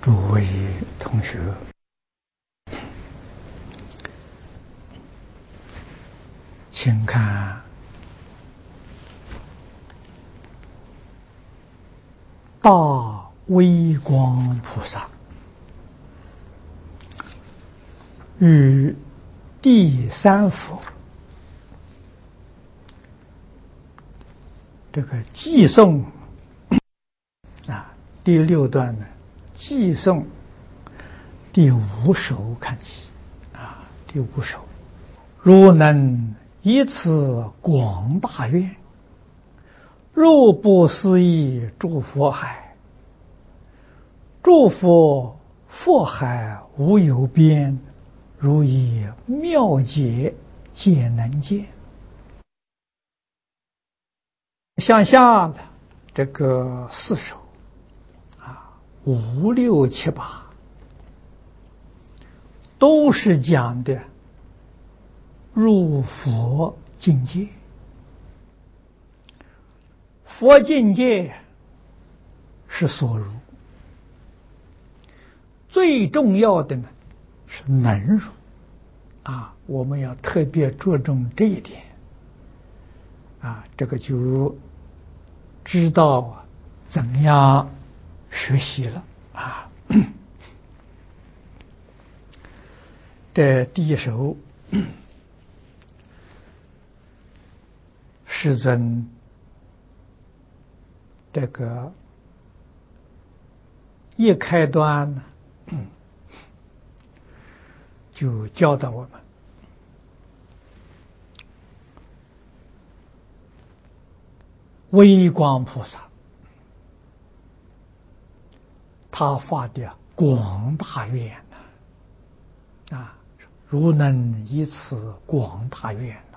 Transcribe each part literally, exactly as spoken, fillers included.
诸位同学，请看大微光菩萨与第三佛这个偈颂啊，第六段呢，偈颂第五首看起啊，第五首，如能以此广大愿，入不思议诸佛海，诸佛佛海无有边，如以妙解皆能见。向下的这个四首啊，五六七八都是讲的入佛境界。佛境界是所入，最重要的呢是能入啊，我们要特别着重这一点啊，这个就知道怎样学习了啊。这第一首，世尊这个一开端呢，就教导我们微光菩萨他发的广大愿呐啊，如能以此广大愿呐，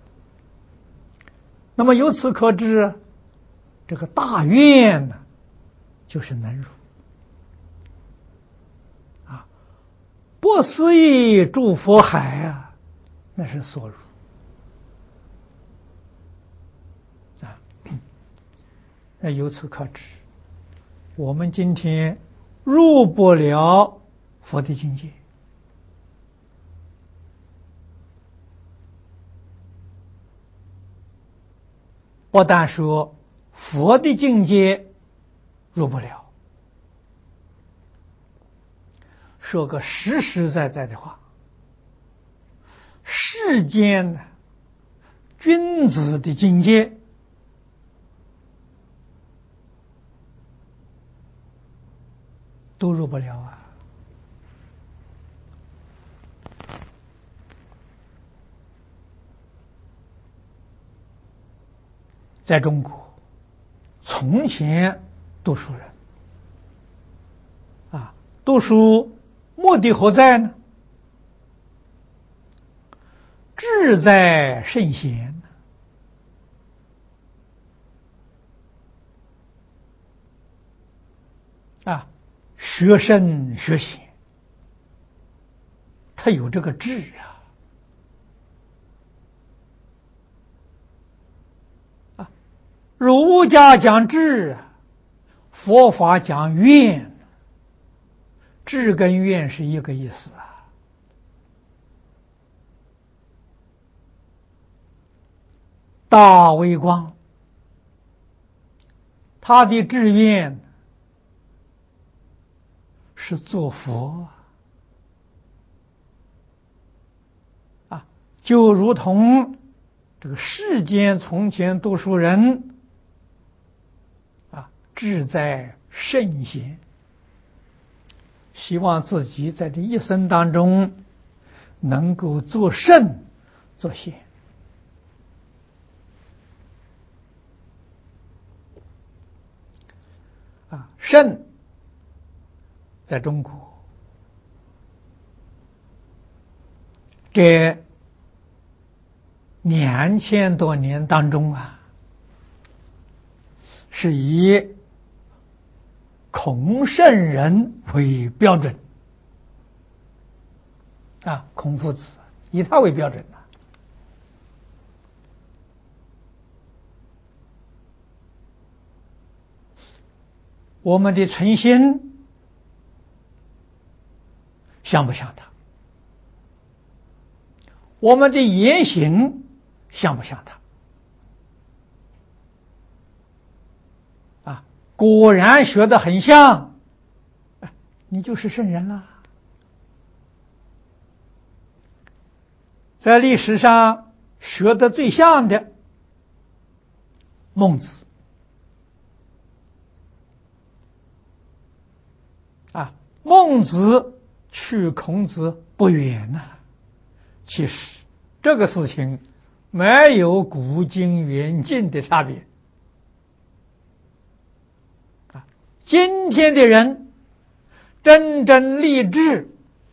那么由此可知，这个大愿呢，就是能入啊，不思议诸佛海啊，那是所入啊。那由此可知，我们今天入不了佛的境界，不但说佛的境界入不了，说个实实在在的话，世间君子的境界都入不了啊。在中国，从前读书人啊，读书目的何在呢？志在圣贤啊，学圣学贤，他有这个志啊。啊，儒家讲志，佛法讲愿，志跟愿是一个意思啊。大微光他的志愿是做佛啊，就如同这个世间从前读书人啊，志在圣贤，希望自己在这一生当中能够做圣做贤啊。圣在中国这两千多年当中啊，是以孔圣人为标准啊，孔夫子以他为标准啊。我们的存心像不像他？我们的言行像不像他？啊，果然学得很像，你就是圣人了。在历史上学得最像的孟子啊，孟子去孔子不远呐、啊。其实这个事情没有古今远近的差别啊。今天的人真正立志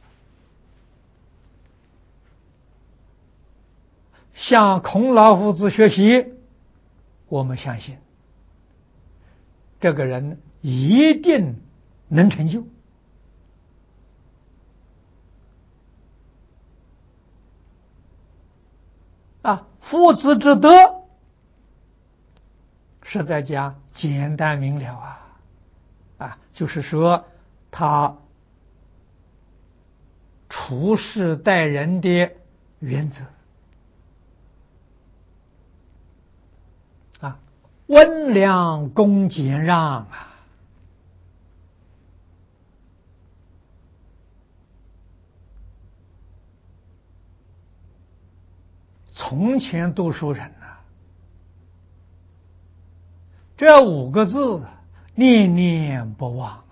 向孔老夫子学习，我们相信这个人一定能成就啊。夫子之德实在讲简单明了啊啊，就是说他处事待人的原则啊，温良恭俭让啊。从前读书人呐、啊，这五个字念念不忘啊，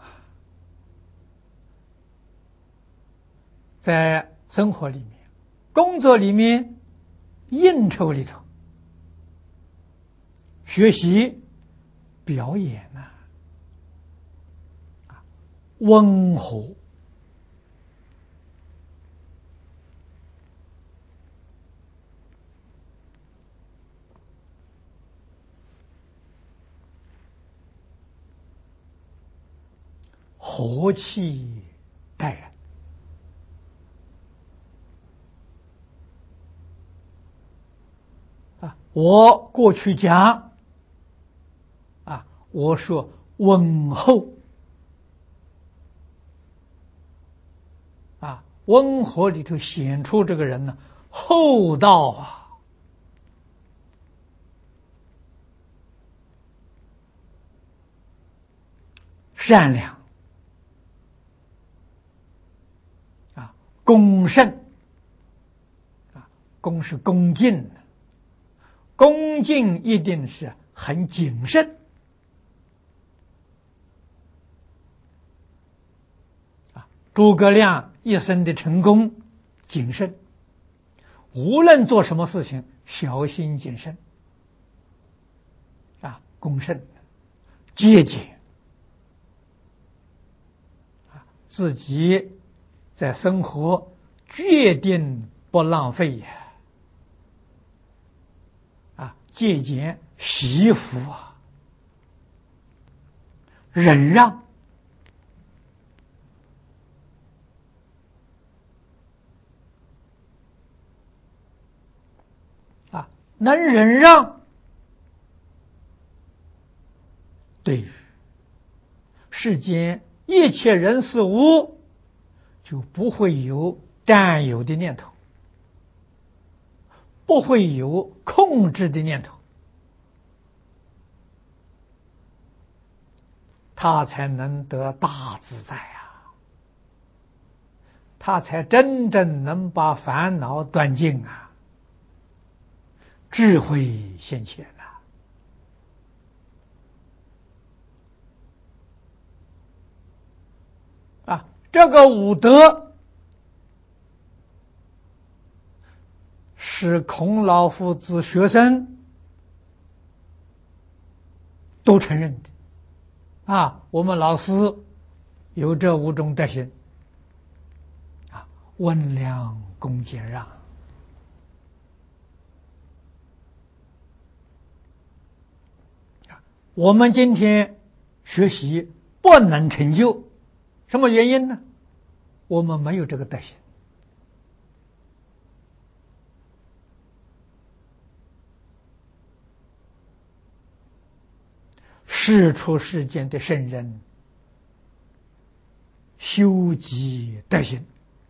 在生活里面、工作里面、应酬里头、学习、表演呐、啊，温和、和气待人啊。我过去讲啊，我说温厚啊，温和里头显出这个人呢厚道啊，善良啊，恭慎啊，恭是恭敬的，恭敬一定是很谨慎啊。诸葛亮一生的成功，谨慎，无论做什么事情小心谨慎啊，恭慎、节俭啊，自己在生活决定不浪费呀啊，节俭惜福啊，忍让啊，能忍让，对于世间一切人事物就不会有占有的念头，不会有控制的念头，他才能得大自在啊，他才真正能把烦恼断尽啊，智慧现前啊。啊，这个五德是孔老夫子学生都承认的啊。我们老师有这五种德行啊，温良恭俭让啊。我们今天学习不能成就，什么原因呢？我们没有这个德行。世出世间的圣人修集德行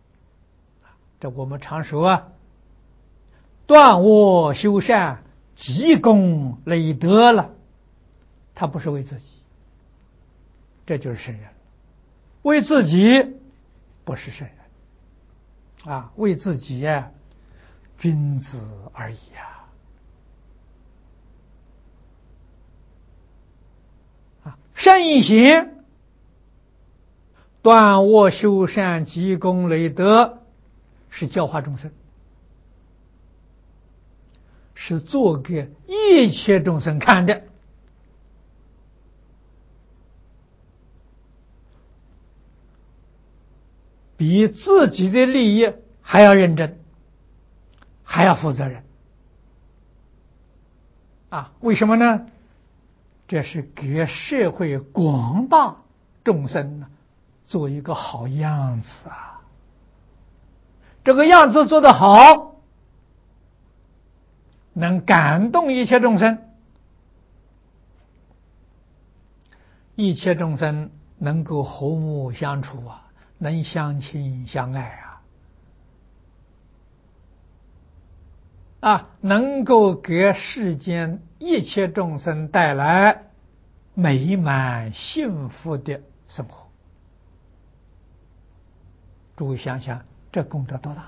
这我们常说啊，断我修善，积功累德了，他不是为自己，这就是圣人。为自己不是圣人啊，为自己呀，君子而已啊。啊，善一行，断我修善，积功累德，是教化众生，是做给一切众生看的。比自己的利益还要认真，还要负责任啊！为什么呢？这是给社会广大众生呢做一个好样子啊！这个样子做得好，能感动一切众生，一切众生能够和睦相处啊，能相亲相爱啊，啊，能够给世间一切众生带来美满幸福的生活。诸位想想，这功德多大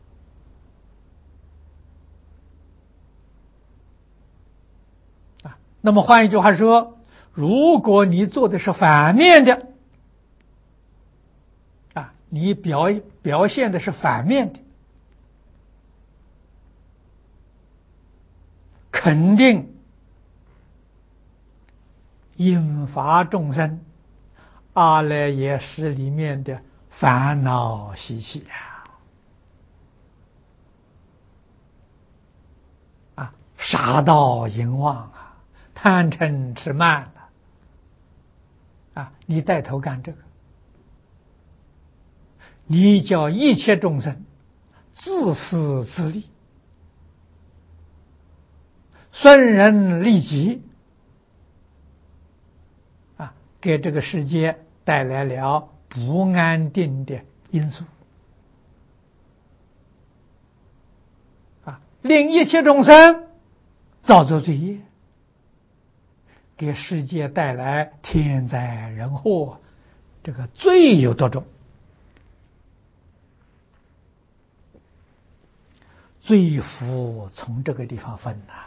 啊！那么换一句话说，如果你做的是反面的啊，你表表现的是反面的，肯定引发众生阿赖耶识里面的烦恼习气呀，啊，杀盗淫妄啊，贪嗔痴慢啊，啊，你带头干这个，你叫一切众生自私自利，损人利己啊，给这个世界带来了不安定的因素啊，令一切众生造作罪业，给世界带来天灾人祸，这个罪有多重？罪福从这个地方分呐、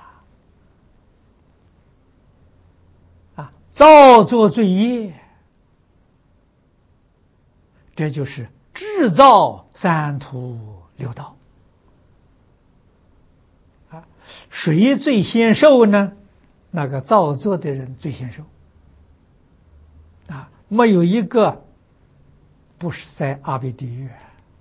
啊，啊，造作罪业，这就是制造三途六道啊。谁最先受呢？那个造作的人最先受啊，没有一个不是在阿鼻地狱。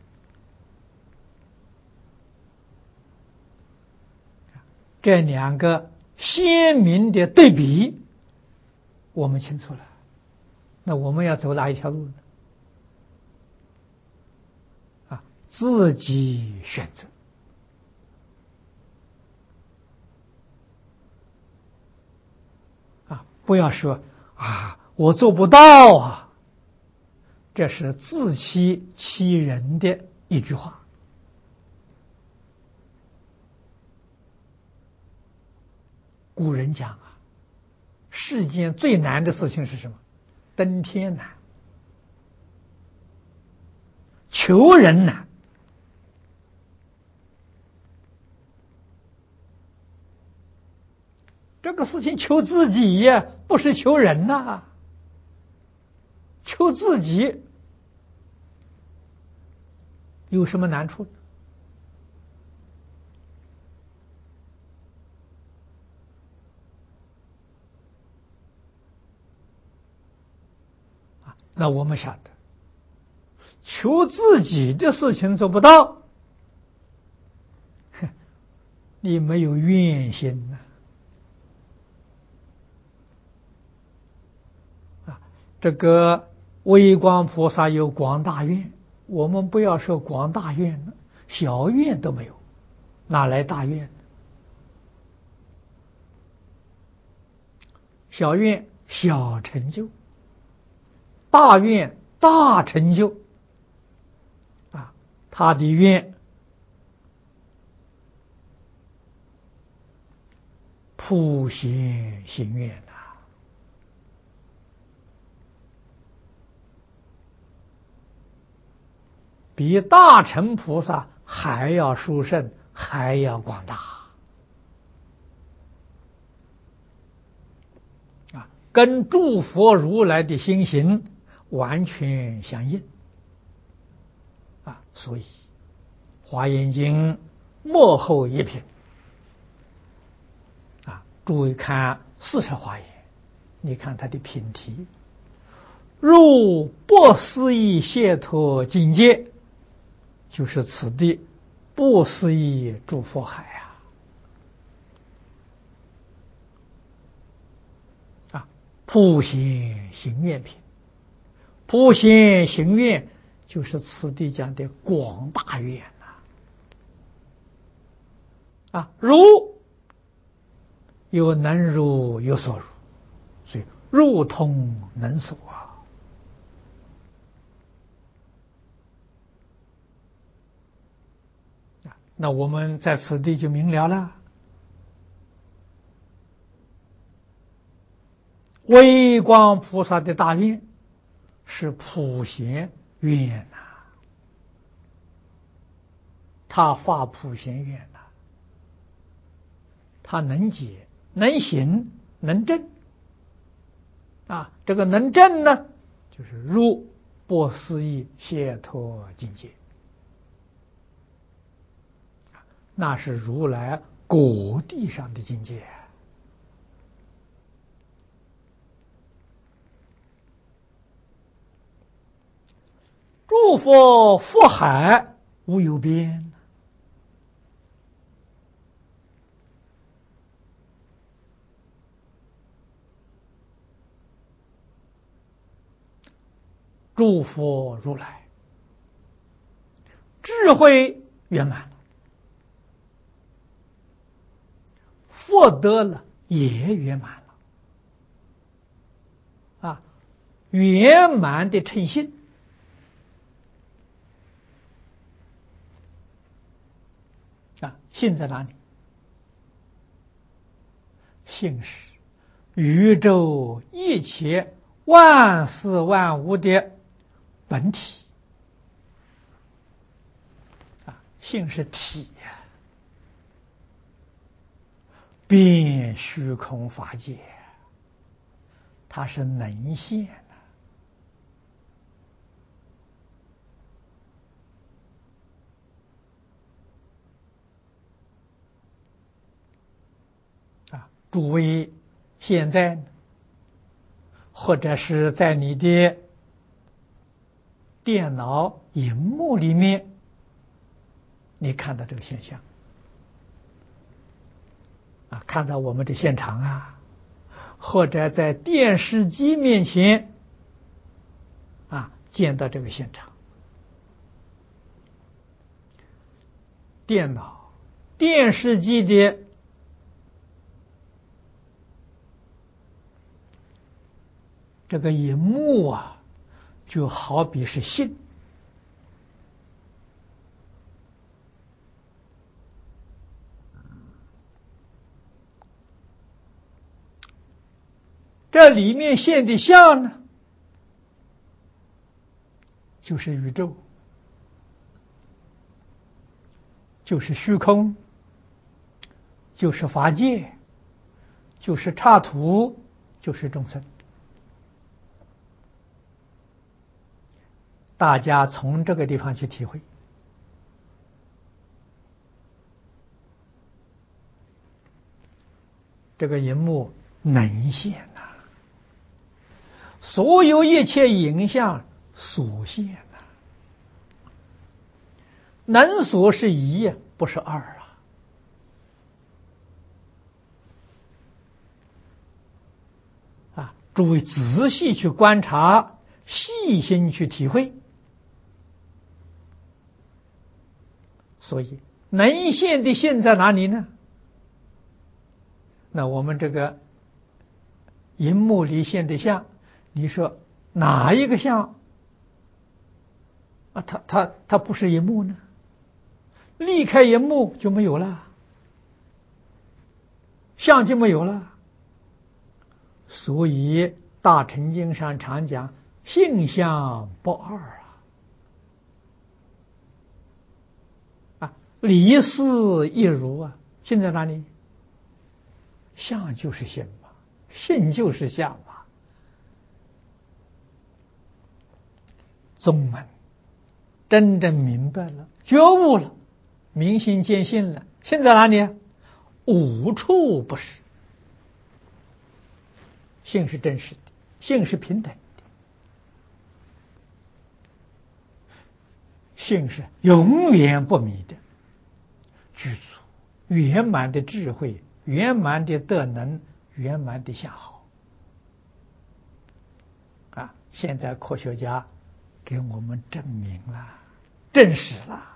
这两个鲜明的对比，我们清楚了。那我们要走哪一条路呢？啊，自己选择。啊，不要说啊，我做不到啊，这是自欺欺人的一句话。古人讲啊，世间最难的事情是什么？登天难，求人难。这个事情求自己呀，不是求人呐、啊。求自己有什么难处呢？那我们晓得，求自己的事情做不到，你没有愿心呐、啊！啊，这个微光菩萨有广大愿，我们不要说广大愿了，小愿都没有，哪来大愿呢？小愿小成就，大愿大成就啊！他的愿普贤行愿呐、比大乘菩萨还要殊胜，还要广大啊，跟诸佛如来的心行完全相应啊，所以《华严经》末后一品啊，诸位看四十华严，你看它的品题，入不思议解脱境界，就是此地不思议诸佛海啊！啊，普贤行愿品，普贤行愿就是此地讲的广大愿呐、啊！啊，如有能如有所如，所以如通能所啊。那我们在此地就明了了，微光菩萨的大愿是普贤愿呐、啊，他发普贤愿呐、啊，他能解能行能证啊，这个能证呢，就是入不思议解脱境界，那是如来果地上的境界。诸佛福海无有边，诸佛如来智慧圆满了，福德了也圆满了啊，圆满的称性啊，性在哪里？性是宇宙一切万事万物的本体啊，性是体呀、啊，遍虚空法界，它是能现的啊。诸位现在或者是在你的电脑荧幕里面，你看到这个现象啊，看到我们的现场啊，或者在电视机面前啊，见到这个现场，电脑、电视机的这个荧幕啊，就好比是性。这里面现的相呢，就是宇宙，就是虚空，就是法界，就是刹土，就是众生。大家从这个地方去体会，这个荧幕能现呐、啊，所有一切影像所现呐、啊，能所是一，不是二啊。啊，诸位仔细去观察，细心去体会。所以能现的现在哪里呢？那我们这个荧幕里现的像，你说哪一个像啊？它它它不是荧幕呢？离开荧幕就没有了。 相就没有了。所以大乘经上常讲性相不二啊，啊，离事一如啊。性在哪里？相就是性嘛，性就是相嘛。宗门真正明白了，觉悟了，明心见性了，性在哪里？无处不是。性是真实的，性是平等的，性是永远不迷的，具足圆满的智慧，圆满的德能，圆满的相好啊！现在科学家给我们证明了，证实了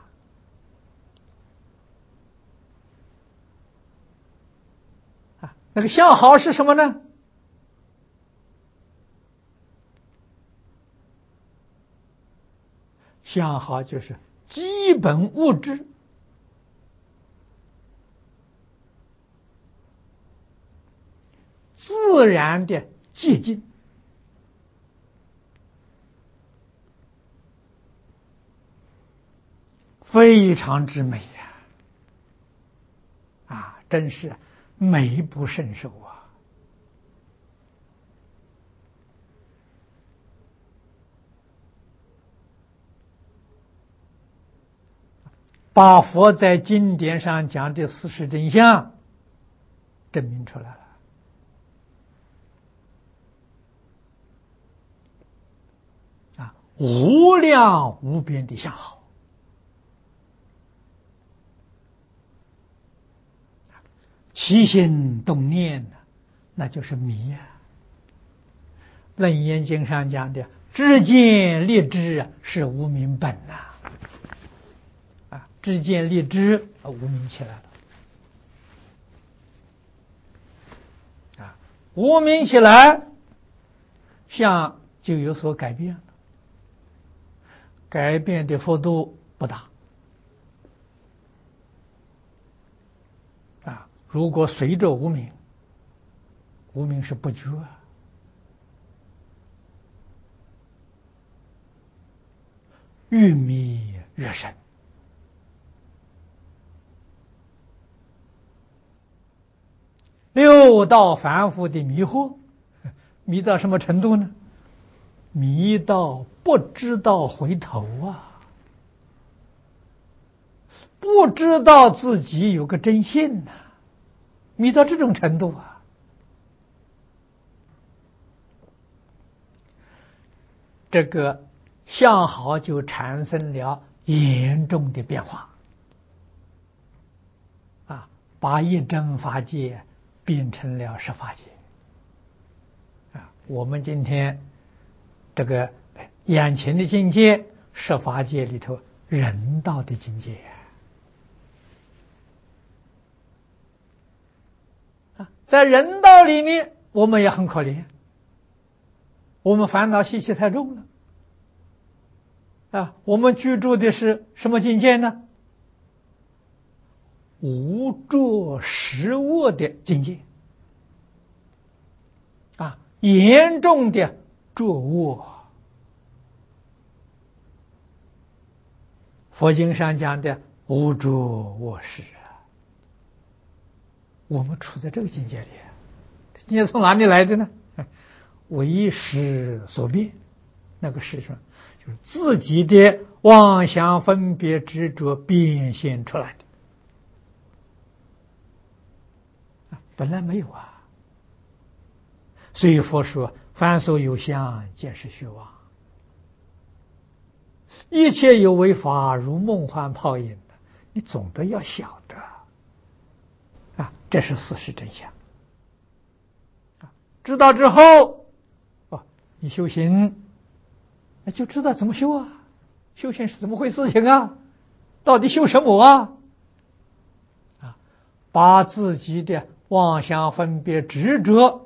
啊！那个相好是什么呢？相好就是基本物质，自然的接近，非常之美呀！啊，真是美不胜收啊！把佛在经典上讲的事实真相证明出来了啊！无量无边的相好，起心动念呢，那就是迷啊！楞严经上讲的知见立知啊，是无明本呐、啊。啊，知见立知啊，无明起来了啊，无明起来，相就有所改变了，改变的幅度不大啊。如果随着无明，无明是不觉啊，越迷越深。六道凡夫的迷惑，迷到什么程度呢？迷到不知道回头啊，不知道自己有个真性呐、啊，迷到这种程度啊，这个相好就产生了严重的变化啊，把一真法界变成了十法界啊！我们今天这个眼前的境界，十法界里头人道的境界啊，在人道里面，我们也很可怜，我们烦恼习气太重了啊！我们居住的是什么境界呢？无着实恶的境界啊，严重的着恶。佛经上讲的无着恶事啊，我们处在这个境界里，境界从哪里来的呢？为识所变，那个是什么？就是自己的妄想分别执着变现出来的。本来没有啊，所以佛说凡所有相，皆是虚妄，一切有为法，如梦幻泡影的，你总得要晓得啊，这是事实真相啊。知道之后，哦，你修行，那就知道怎么修啊。修行是怎么回事情啊？到底修什么啊？啊，把自己的妄想分别执着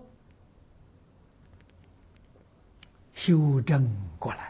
修正过来，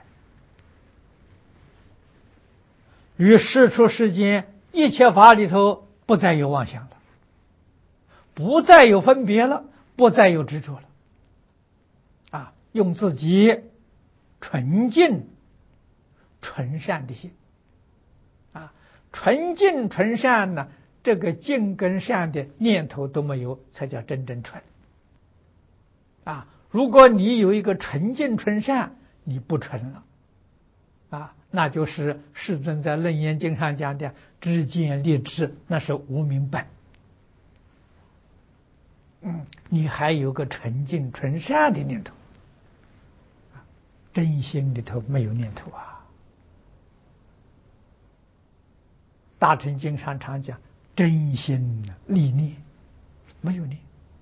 于世出世间一切法里头不再有妄想了， 不再有分别了，不再有执着了，啊，用自己纯净、纯善的心，啊，纯净纯善呢，这个净跟善的念头都没有，才叫真正纯。啊，如果你有一个纯净纯善，你不纯了，啊，那就是世尊在《楞严经》上讲的知见立知，那是无明本。嗯，你还有个纯净纯善的念头，真心里头没有念头啊。大乘经上常讲真心立念，没有念。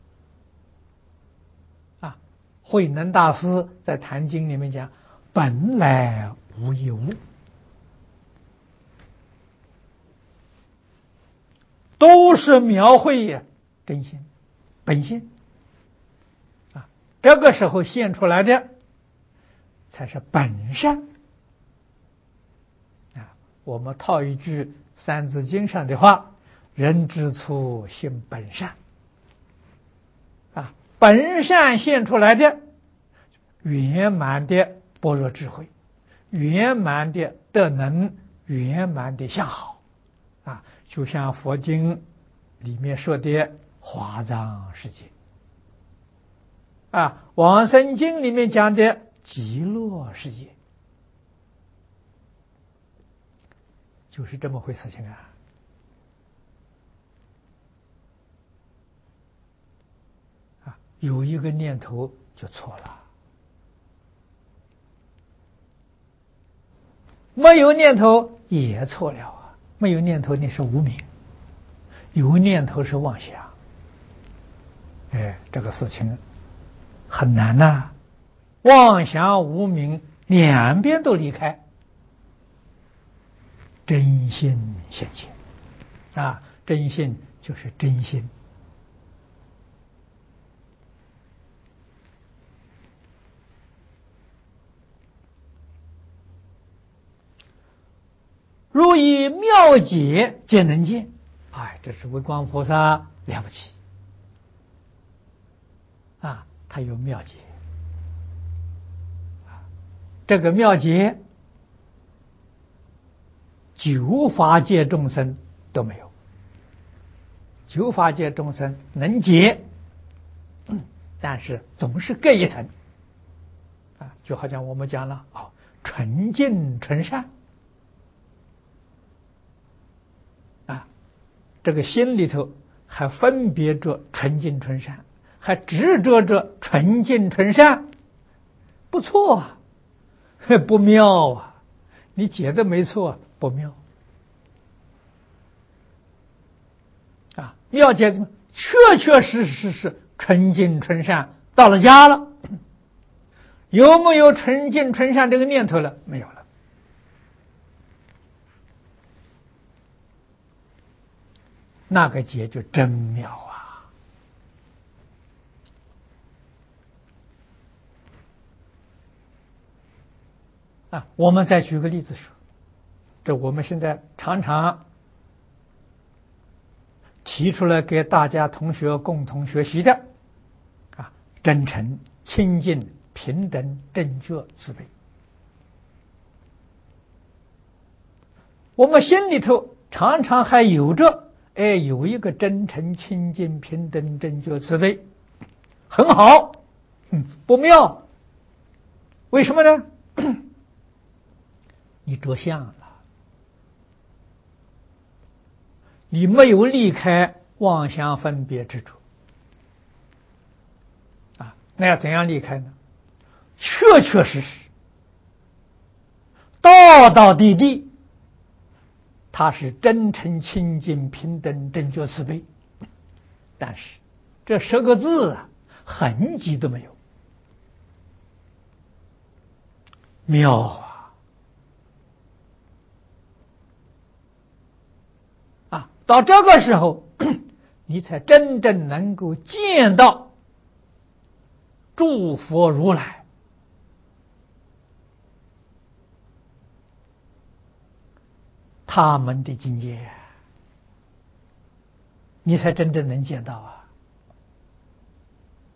啊，慧能大师在《坛经》里面讲本来无一物，都是描绘呀真心本心啊，这个时候现出来的才是本善啊。我们套一句《三字经》上的话：人之初性本善啊，本善现出来的圆满的般若智慧，圆满的德能，圆满的相好啊，就像佛经里面说的华藏世界啊，往生经里面讲的极乐世界，就是这么回事情啊。啊，有一个念头就错了，没有念头也错了啊。没有念头你是无明，有念头是妄想。哎，这个事情很难呐、啊，妄想无明两边都离开，真心现前啊，真心就是真心。如以妙解皆能见，哎，这是微光菩萨了不起啊，他有妙解。这个妙解，九法界众生都没有。九法界众生能解，但是总是隔一层啊，就好像我们讲了哦，纯净纯善啊，这个心里头还分别着纯净纯善，还执着着纯净纯善，不错啊，不妙啊，你解的没错，不妙啊，妙解怎么确确实实是纯净纯善，到了家了，有没有纯净纯善这个念头了？没有了。那个解就真妙啊！啊，我们再举个例子说，这我们现在常常提出来给大家同学共同学习的啊，真诚、清净、平等、正觉、慈悲。我们心里头常常还有着，哎，有一个真诚、清净、平等、正觉、慈悲，很好，嗯，不妙。为什么呢？你着相了，你没有离开妄想分别执着啊，那要怎样离开呢？确确实实，道道地地，它是真诚、清净、平等、正觉、慈悲，但是这十个字啊，痕迹都没有，妙啊！啊，到这个时候，你才真正能够见到诸佛如来他们的境界，你才真正能见到啊！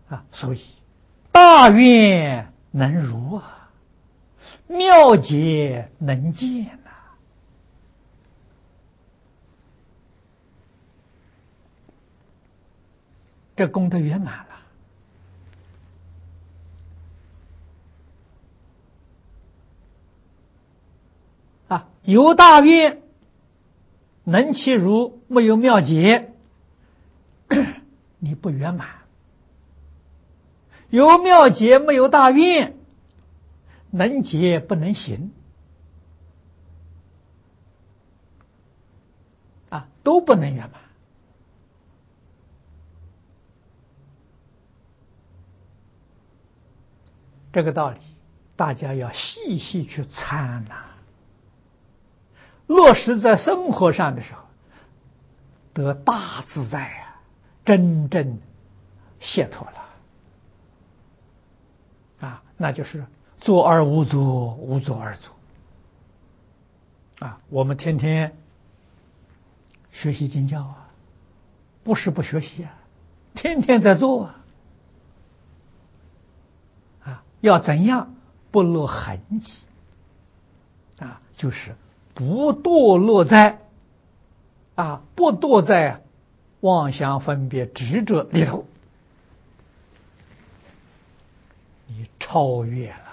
啊，所以大愿能如啊，妙解能见呐、这功德圆满了啊！有大愿，能其如，没有妙解，你不圆满；有妙解，没有大愿，能解不能行啊，都不能圆满。这个道理，大家要细细去参呐、啊，落实在生活上的时候，得大自在啊，真正解脱了啊，那就是作而无作，无作而作啊。我们天天学习经教啊，不是不学习啊，天天在做啊。啊，要怎样不落痕迹啊？就是不堕落在啊，不堕在妄想分别执着里头，你超越了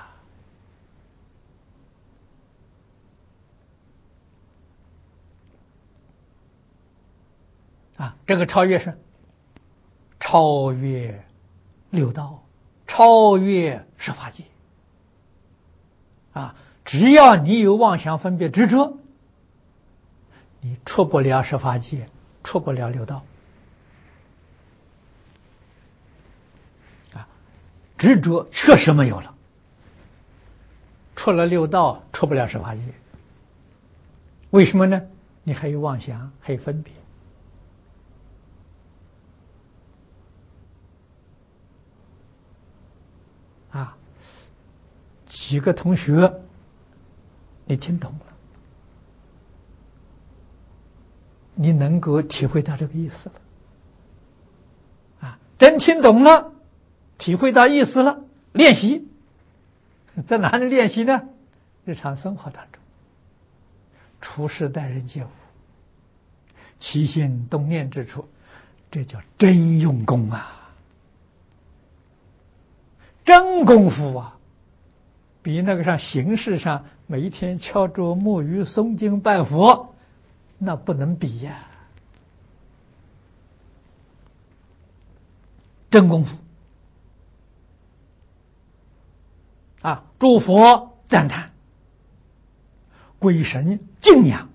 啊！这个超越是超越六道，超越十法界啊！只要你有妄想分别执着，你出不了十法界，出不了六道啊！执着确实没有了，出了六道，出不了十法界。为什么呢？你还有妄想，还有分别啊！几个同学，你听懂了，你能够体会到这个意思了啊！真听懂了，体会到意思了，练习在哪里练习呢？日常生活当中，处事待人接物，起心动念之处，这叫真用功啊，真功夫啊，比那个上形式上每一天敲钟沐浴诵经拜佛那不能比呀、啊，真功夫啊！诸佛赞叹，鬼神敬仰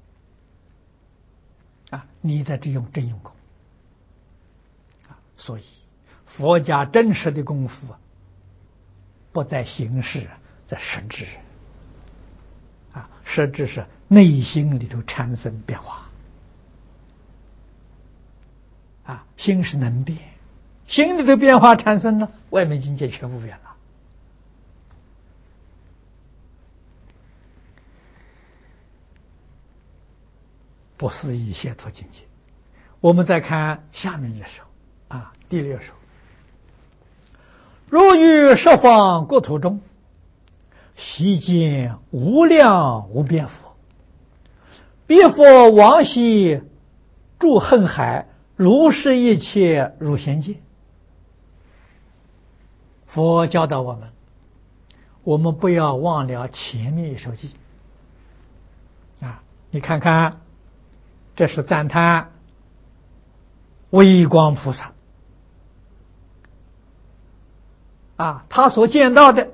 啊！你在这用真用功啊！所以佛家真实的功夫啊，不在形式，在实质啊！实质是内心里头产生变化啊！心是能变，心里的变化产生了，外面境界全部变了。不思议解脱境界。我们再看下面这首啊，第六首。如于十方国土中，悉见无量无边佛，彼佛往昔住恨海，如是一切入贤界。佛教导我们，我们不要忘了前面一首偈啊！你看看，这是赞叹微光菩萨啊，他所见到的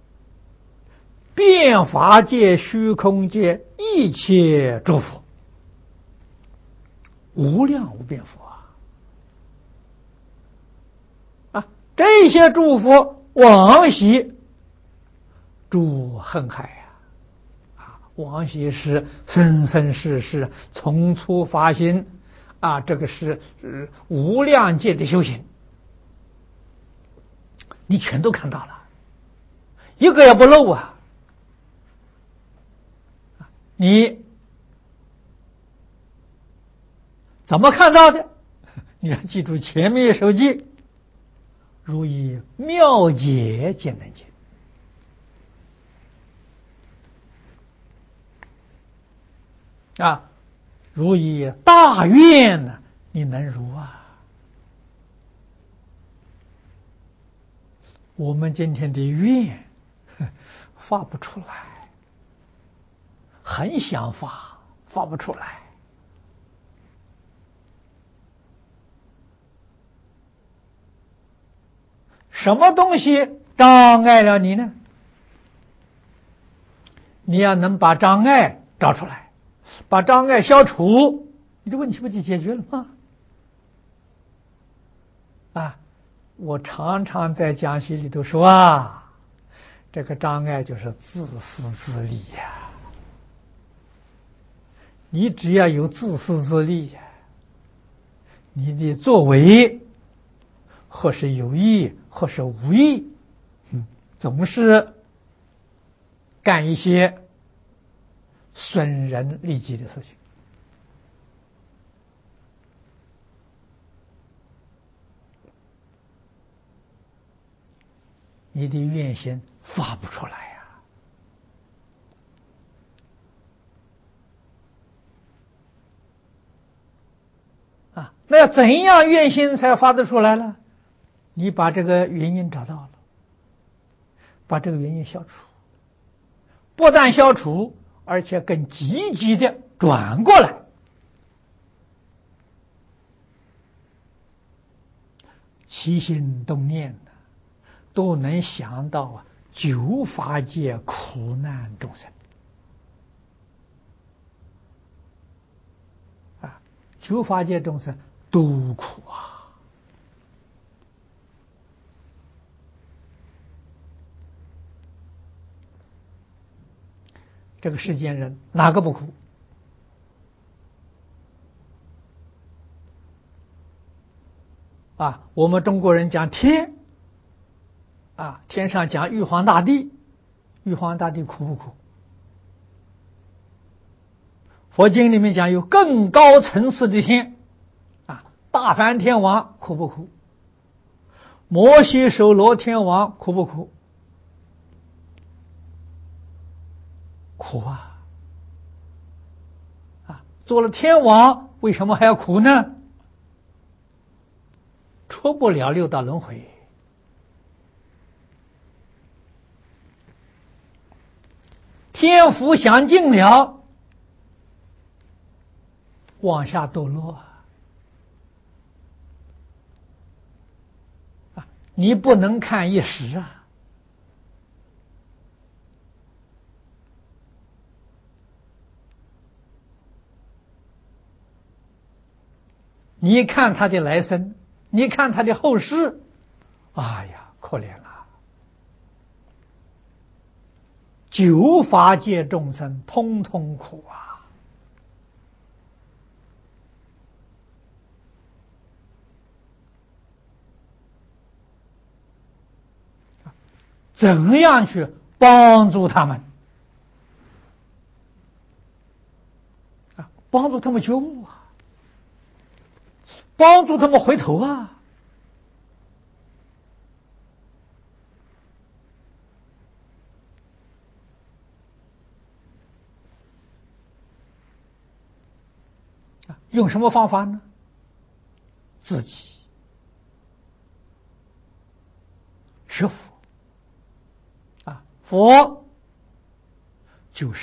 遍法界、虚空界一切诸佛，无量无边佛啊！啊，这些诸佛往昔住恨海呀、啊，啊，往昔是生生世世从初发心啊，这个是、呃、无量界的修行，你全都看到了，一个也不漏啊！你怎么看到的？你要记住前面一首偈： 如以妙解见能解啊，如以大愿呢，你能如啊？我们今天的愿发不出来，很想发，发不出来。什么东西障碍了你呢？你要能把障碍找出来，把障碍消除，你的问题不就解决了吗？啊，我常常在讲习里头说啊，这个障碍就是自私自利呀、啊。你只要有自私自利呀、啊，你的作为或是有意或是无意，嗯，总是干一些损人利己的事情。你的愿心发不出来呀、啊！啊，那要怎样愿心才发得出来呢？你把这个原因找到了，把这个原因消除，不但消除，而且更积极的转过来，起心动念的都能想到啊，九法界苦难众生啊，九法界众生都苦啊。这个世间人哪个不苦？啊，我们中国人讲天，啊，天上讲玉皇大帝，玉皇大帝苦不苦？佛经里面讲有更高层次的天，啊，大梵天王苦不苦？摩西首罗天王苦不苦？苦啊！啊，做了天王，为什么还要苦呢？出不了六道轮回，天福享尽了，往下堕落啊！你不能看一时啊！你看他的来生，你看他的后世，哎呀，可怜了！九法界众生通通苦啊！怎样去帮助他们？啊，帮助他们觉悟啊，帮助他们回头啊！用什么方法呢？自己学佛啊，佛就是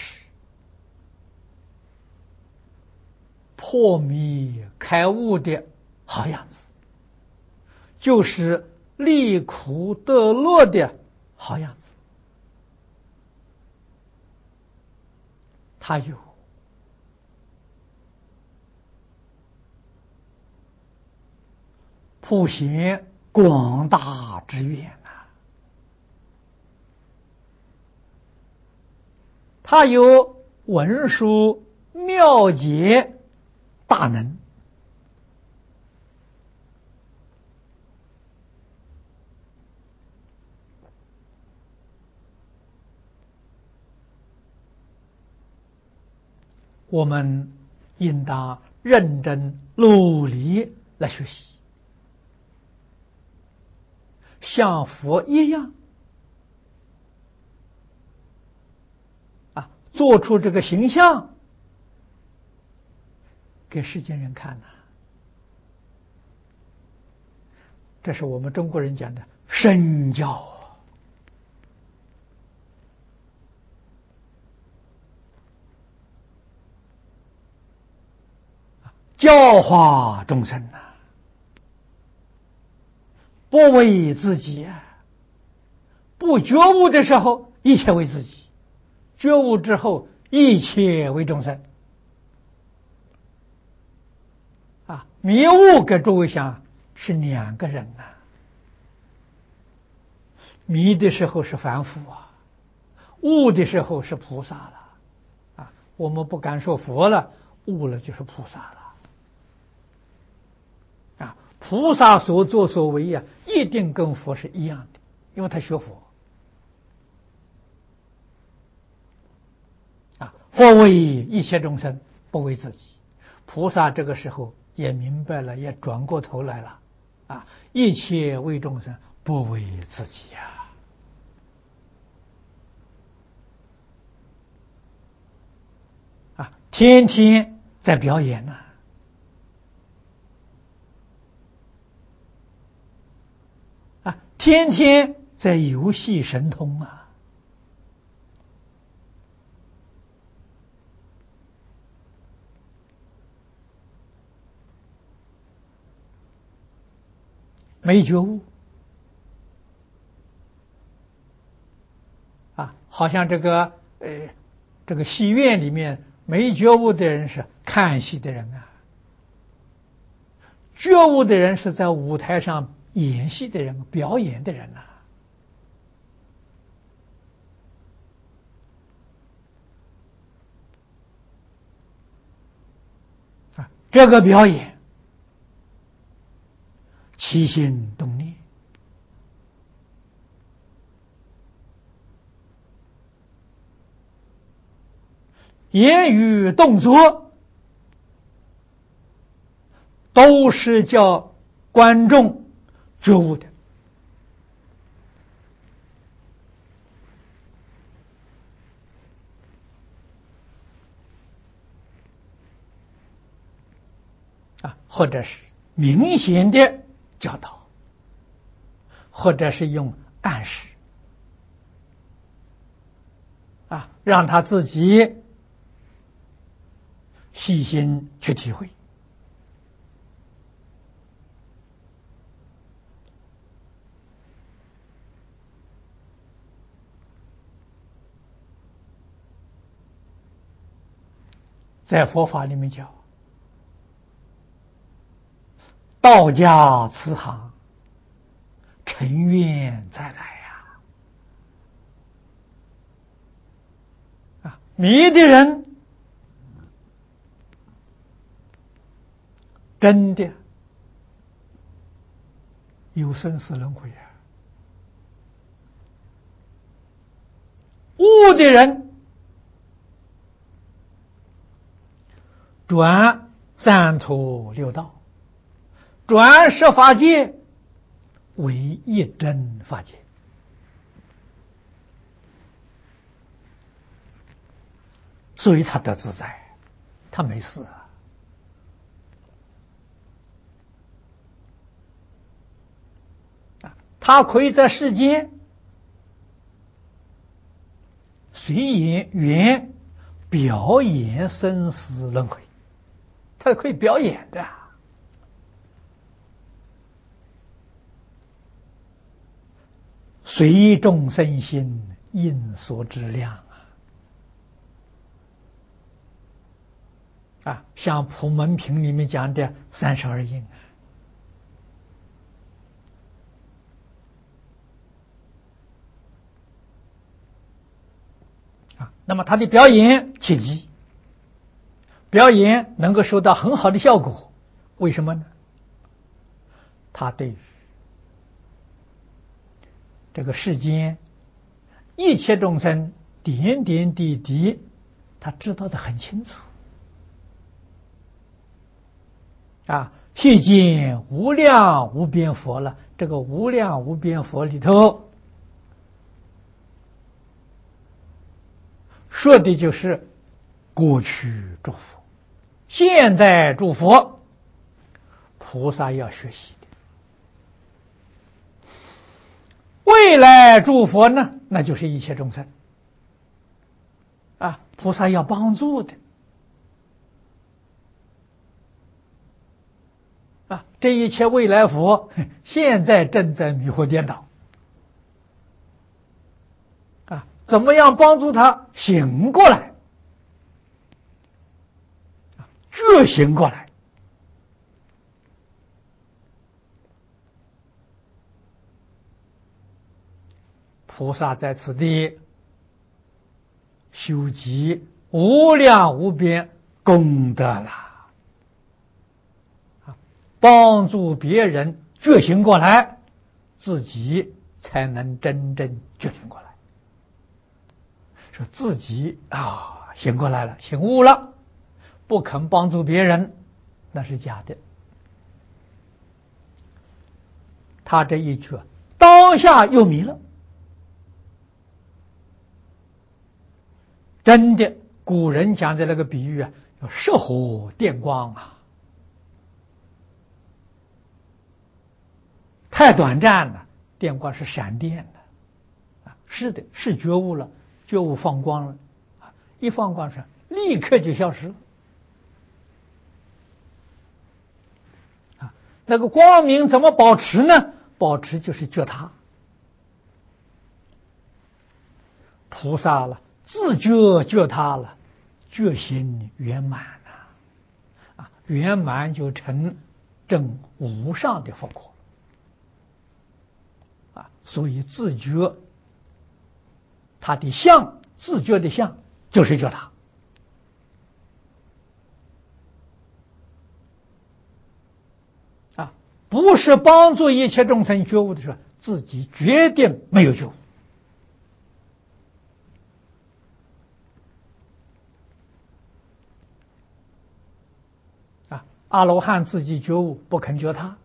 破迷开悟的好样子，就是离苦得乐的好样子。他有普贤广大之愿呐、啊，他有文殊妙解大能，我们应当认真努力来学习， 像佛一样啊，做出这个形象给世间人看呐。这是我们中国人讲的身教。教化众生呐、啊，不为自己啊！不觉悟的时候，一切为自己；觉悟之后，一切为众生。啊，迷悟给诸位想是两个人呐、啊。迷的时候是凡夫啊，悟的时候是菩萨了。啊，我们不敢说佛了，悟了就是菩萨了。啊，菩萨所作所为呀、啊，一定跟佛是一样的，因为他学佛。啊，佛为一切众生，不为自己。菩萨这个时候也明白了，也转过头来了。啊，一切为众生，不为自己呀、啊。啊，天天在表演呢、啊。天天在游戏神通啊！没觉悟啊，好像这个呃，这个戏院里面没觉悟的人是看戏的人啊，觉悟的人是在舞台上演戏的人、表演的人呐、啊。啊，这个表演起心动念，言语动作，都是叫观众觉悟的。啊，或者是明显的教导，或者是用暗示，啊，让他自己细心去体会。在佛法里面讲，道家慈航，尘愿再来呀！啊，迷的人真的有生死轮回啊，悟的人转三途六道，转十法界为一真法界，所以他得自在，他没事啊。啊，他可以在世间随缘表演生死轮回，他可以表演的。随众生心，应所知量啊！啊，像普门品里面讲的三十二应啊。那么他的表演切记，表演能够收到很好的效果，为什么呢？他对这个世间一切众生点点滴滴，他知道得很清楚啊！譬见无量无边佛了， 这个无量无边佛里头说的就是过去诸佛，现在诸佛，菩萨要学习的。未来诸佛呢，那就是一切众生啊，菩萨要帮助的啊。这一切未来佛现在正在迷惑颠倒啊，怎么样帮助他醒过来，觉醒过来？菩萨在此地修集无量无边功德啦，帮助别人觉醒过来，自己才能真正觉醒过来。说自己啊醒过来了，醒悟了，不肯帮助别人，那是假的。他这一句当下又迷了。真的，古人讲的那个比喻啊，叫射火电光啊，太短暂了。电光是闪电的啊，是的，是觉悟了，觉悟放光了啊，一放光是立刻就消失了啊。那个光明怎么保持呢？保持就是觉他，菩萨了。自觉觉他了，觉心圆满了啊，圆满就成正无上的佛果啊。所以自觉他的相，自觉的相就是觉他啊，不是帮助一切众生觉悟的时候，自己决定没有觉悟。阿罗汉自己觉悟，不肯觉他。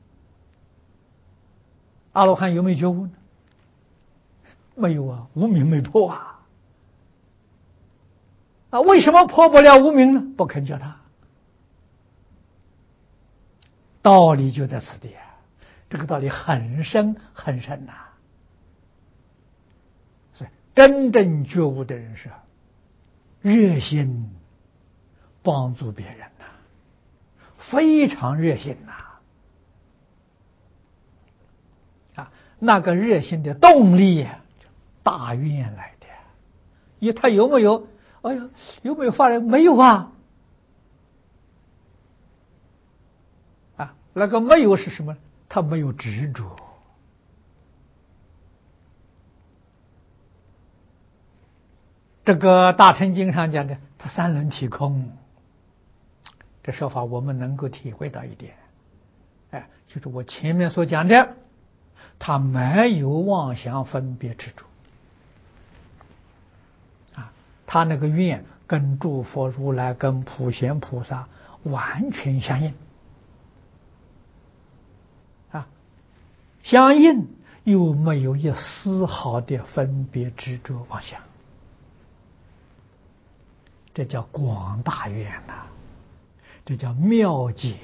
阿罗汉有没有觉悟呢？没有啊，无明没破啊。啊，为什么破不了无明呢？不肯觉他。道理就在此地啊，这个道理很深很深呐、啊。所以真正觉悟的人是热心帮助别人呐、啊，非常热心呐、啊。啊，那个热心的动力呀、啊，大愿来的。因为他有没有？哎呀，有没有发人？没有啊。啊，那个没有是什么？他没有执着。这个大乘经上讲的，他三轮体空，这说法我们能够体会到一点。哎，就是我前面所讲的，他没有妄想分别执着。啊，他那个愿跟诸佛如来、跟普贤菩萨完全相应。啊，相应又没有一丝毫的分别执着妄想。这叫广大愿呐、啊，这叫妙解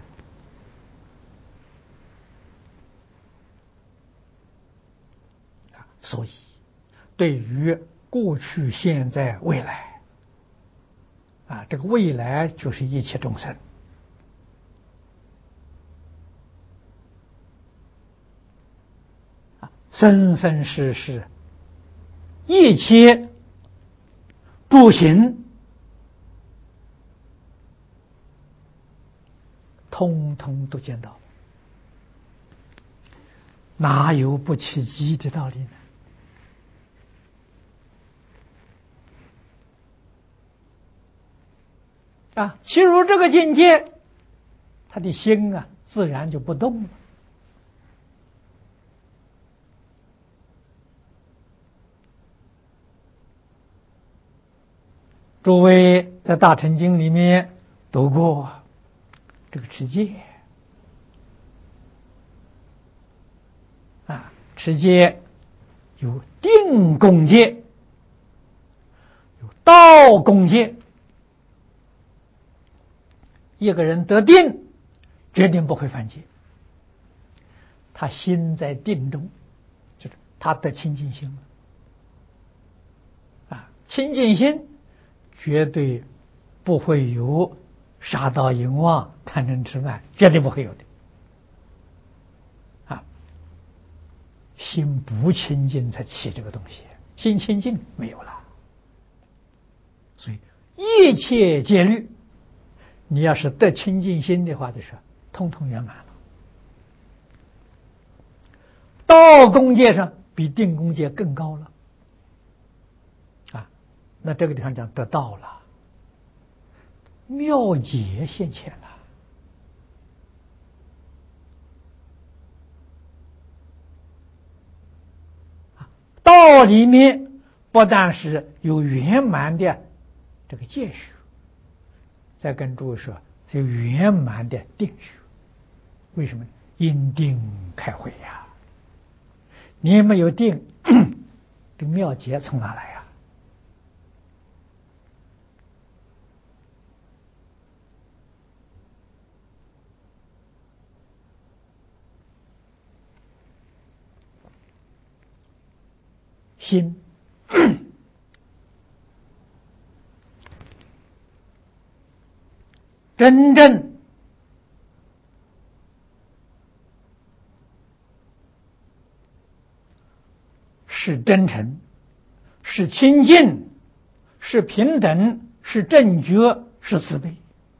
啊！所以，对于过去、现在、未来啊，这个未来就是一切众生啊，生生世世一切诸行。通通都见到，哪有不起机的道理呢？啊，其如这个境界，他的心啊，自然就不动了。诸位在《大乘经》里面读过这个持戒。 持戒有定功戒，有道功戒。一个人得定，决定不会犯戒。他心在定中，就是他得清净心了。啊，清净心绝对不会有杀盗淫妄、贪嗔痴慢，绝对不会有的。啊，心不清净才起这个东西，心清净没有了。所以一切戒律，你要是得清净心的话，就是通通圆满了。道功戒上比定功戒更高了。啊，那这个地方讲得道了，妙解现前了。道里面不但是有圆满的这个戒学，再跟诸位说是圆满的定学。为什么？因定开慧呀、啊！你没有定，这个妙解从哪来呀、啊？心真正是真诚，是清净，是平等，是正觉，是慈悲。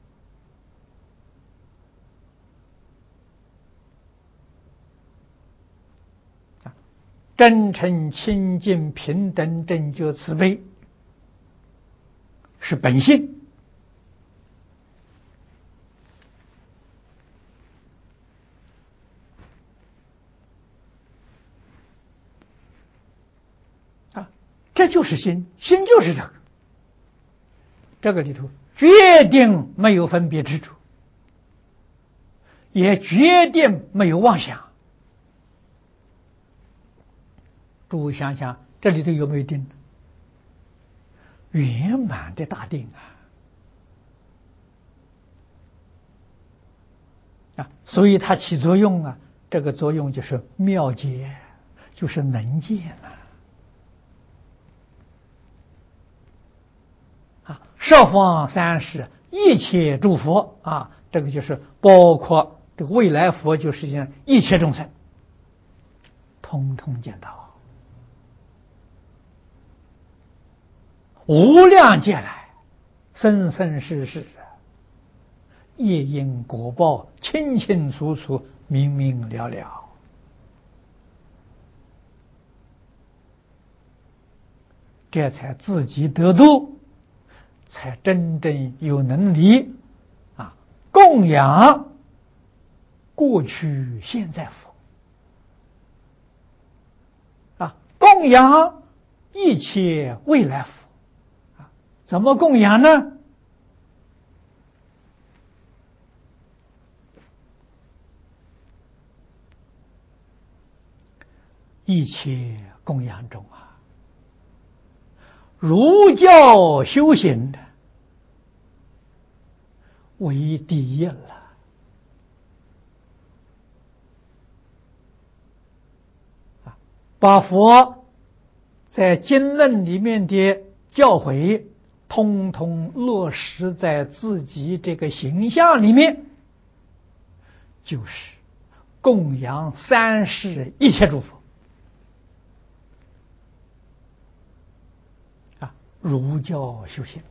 真诚、清净、平等、正觉、慈悲是本性。啊，这就是心，心就是这个。这个里头决定没有分别执着，也决定没有妄想。诸位想想，这里头有没有定？圆满的大定啊！啊，所以它起作用啊，这个作用就是妙解，就是能见啊！啊，十方三世一切诸佛啊，这个就是包括这个未来佛，就是讲一切众生，通通见到。无量劫来，生生世世，业因果报清清楚楚，明明了了。这才自己得度，才真正有能力啊供养过去现在佛啊，供养一切未来佛。怎么供养呢？一切供养中啊，儒教修行的为第一了。啊，把佛在经论里面的教诲通通落实在自己这个形象里面，就是供养三世一切诸佛啊，儒教修行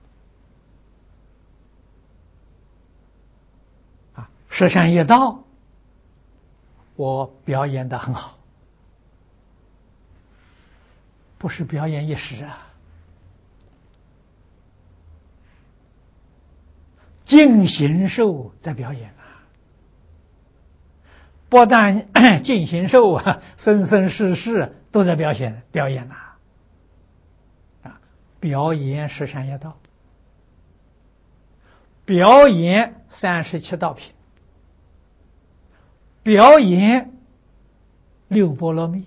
啊，啊，十善业道，我表演得很好，不是表演一时啊。净行受在表演啊，不但净行受啊，生生世世都在表现表演呐、啊，啊，表演十善业道，表演三十七道品，表演六波罗蜜，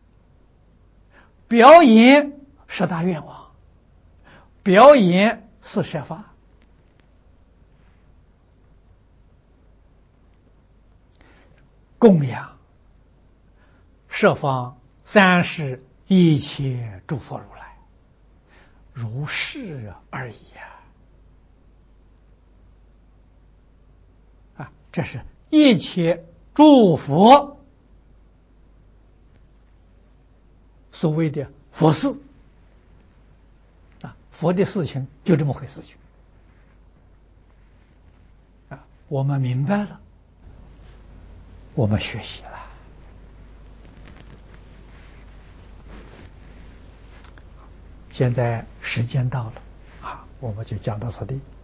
表演十大愿望，表演四摄法，供养十方三世一切诸佛如来，如是而已啊！啊，这是一切诸佛所谓的佛事啊，佛的事情就这么回事情啊，我们明白了，我们学习了。现在时间到了啊，我们就讲到此地。